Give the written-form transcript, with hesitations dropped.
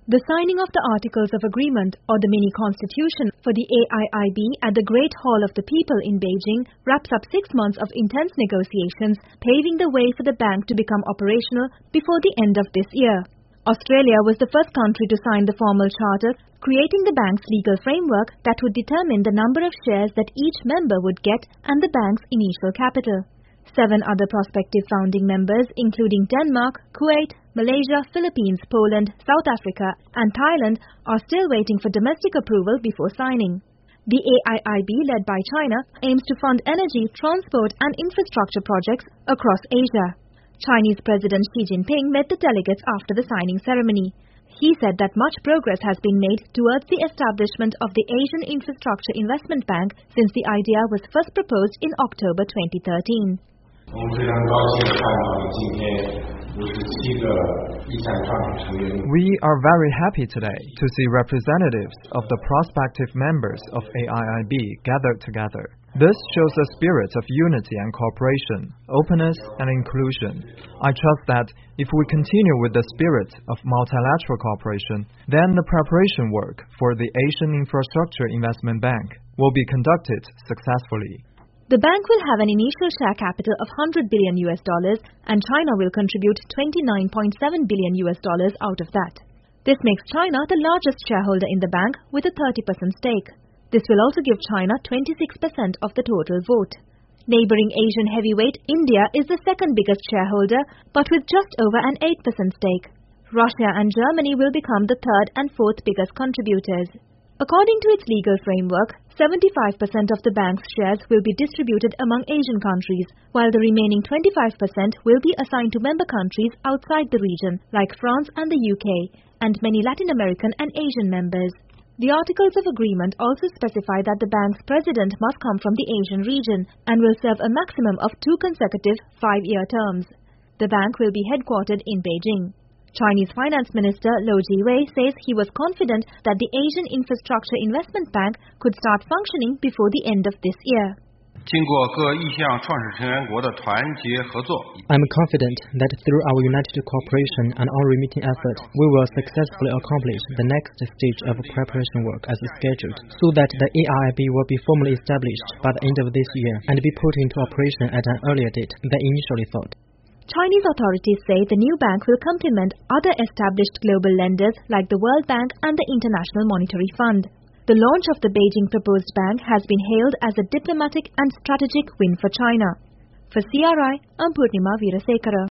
The signing of the Articles of Agreement, or the mini-constitution, for the AIIB at the Great Hall of the People in Beijing wraps up 6 months of intense negotiations, paving the way for the bank to become operational before the end of this year. Australia was the first country to sign the formal charter, creating the bank's legal framework that would determine the number of shares that each member would get and the bank's initial capital. 7 other prospective founding members, including Denmark, Kuwait, Malaysia, Philippines, Poland, South Africa and Thailand, are still waiting for domestic approval before signing. The AIIB, led by China, aims to fund energy, transport and infrastructure projects across Asia. Chinese President Xi Jinping met the delegates after the signing ceremony. He said that much progress has been made towards the establishment of the Asian Infrastructure Investment Bank since the idea was first proposed in October 2013. We are very happy today to see representatives of the prospective members of AIIB gathered together. This shows a spirit of unity and cooperation, openness and inclusion. I trust that if we continue with the spirit of multilateral cooperation, then the preparation work for the Asian Infrastructure Investment Bank will be conducted successfully. The bank will have an initial share capital of $100 billion and China will contribute $29.7 billion out of that. This makes China the largest shareholder in the bank with a 30% stake. This will also give China 26% of the total vote. Neighboring Asian heavyweight India is the second biggest shareholder, but with just over an 8% stake. Russia and Germany will become the third and fourth biggest contributors. According to its legal framework, 75% of the bank's shares will be distributed among Asian countries, while the remaining 25% will be assigned to member countries outside the region, like France and the UK, and many Latin American and Asian members. The Articles of Agreement also specify that the bank's president must come from the Asian region and will serve a maximum of 2 consecutive 5-year terms. The bank will be headquartered in Beijing. Chinese Finance Minister Lou Jiwei says he was confident that the Asian Infrastructure Investment Bank could start functioning before the end of this year. I'm confident that through our united cooperation and unremitting effort, we will successfully accomplish the next stage of preparation work as scheduled, so that the AIIB will be formally established by the end of this year and be put into operation at an earlier date than initially thought. Chinese authorities say the new bank will complement other established global lenders like the World Bank and the International Monetary Fund. The launch of the Beijing proposed bank has been hailed as a diplomatic and strategic win for China. For CRI, I'm Purnima Veerasekara.